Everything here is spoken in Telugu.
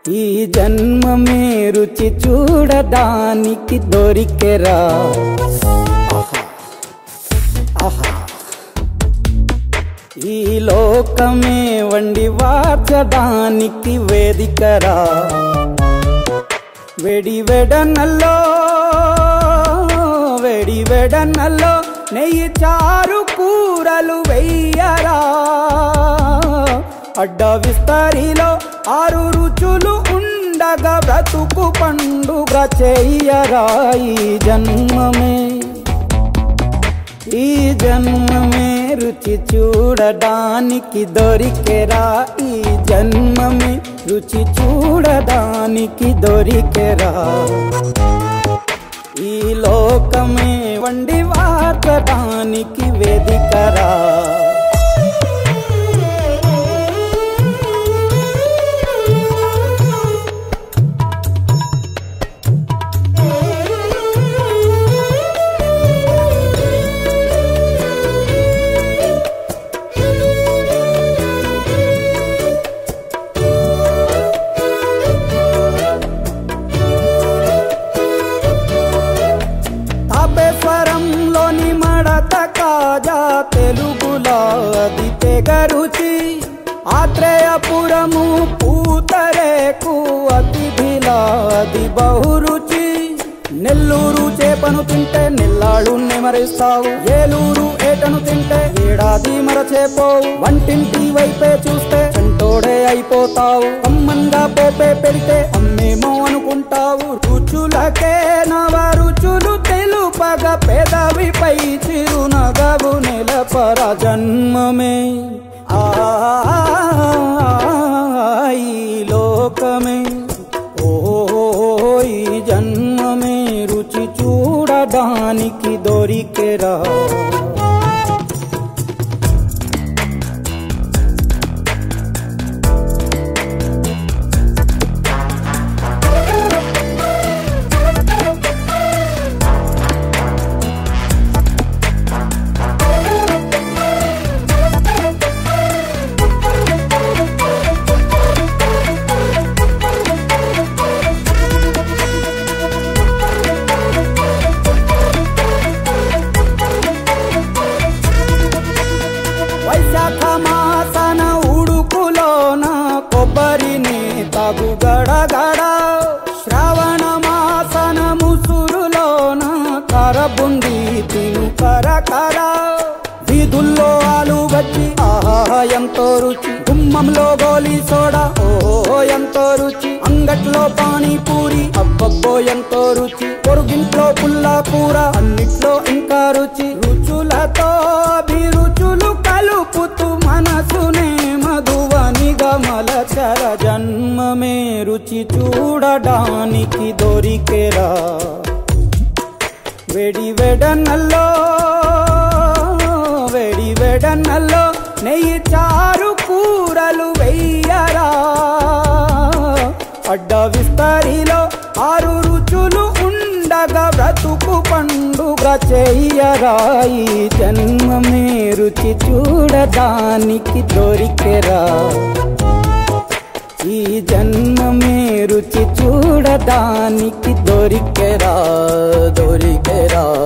ఈ జన్మమే రుచి చూడడానికి దొరికెరా. ఈ లోకమే వండి వార్చడానికి వేదికరా. వెడి వెడనల్లో నెయ్యి చారు కూరలు వెయ్యరా. అడ్డ విస్తరిలో 6 రుచులు ఉండగా బ్రతుకు పండుగ చెయ్యరా. ఈ జన్మమే రుచి చూడడానికి దొరికెరా. ఈ జన్మమే రుచి చూడడానికి దొరికెరా. ఈ లోకమే వండి వార్చడానికి వేదికరా. తాపేశ్వరంలోని మడత కాజా తెలుగులో అది తెగ రుచి. ఆత్రేయపురము పూతరేకు అతిథిలా అది బహురుచి. నెల్లూరు చేపను తింటే నెల్లాళ్ళు నెమరిస్తావు. ఏలూరు ఏటను తింటే ఏడాది మరచేపోవు. వంటింటి వైపే చూస్తే చెంటోడే అయిపోతావు. అమ్మంగా పోపే పెడితే అమ్మేమో అనుకుంటావు. రుచులకే నవ రుచులు తెలుపగ పెదవిపై చిరునగవు నెలపర. జన్మమే ఈ లోకమే ఈ జన్మమే రుచి చూడడానికి దొరికెరా. వైశాఖ మాసన ఉడుకులోన కొబ్బరిని తాగు గడగడ. శ్రావణ మాసన ముసురులోన కరబుంది తిను కరకర. వీధుల్లో ఆలు వచ్చి ఆహా ఎంతో రుచి. గుమ్మంలో గోలీ సోడా ఓ ఎంతో రుచి. అంగట్లో పానీపూరి అబ్బబ్బో ఎంతో రుచి. పొరుగింట్లో పుల్లా కూర అన్నిట్లో ఇంకా రుచి. రుచులతో అభిరుచులు కలుపుతూ మనసునే మధువనిగా మలచర. జన్మమే రుచి చూడడానికి దొరికెరా. వెడి వెడనల్లో నెయ్యి చారు కూరలు వెయ్యరా. అడ్డ విస్తరిలో 6 రుచులు ఉండగా బ్రతుకు పండుగ చెయ్యరా. ఈ జన్మమే రుచి చూడడానికి దొరికెరా. ఈ జన్మమే రుచి చూడడానికి దొరికెరా.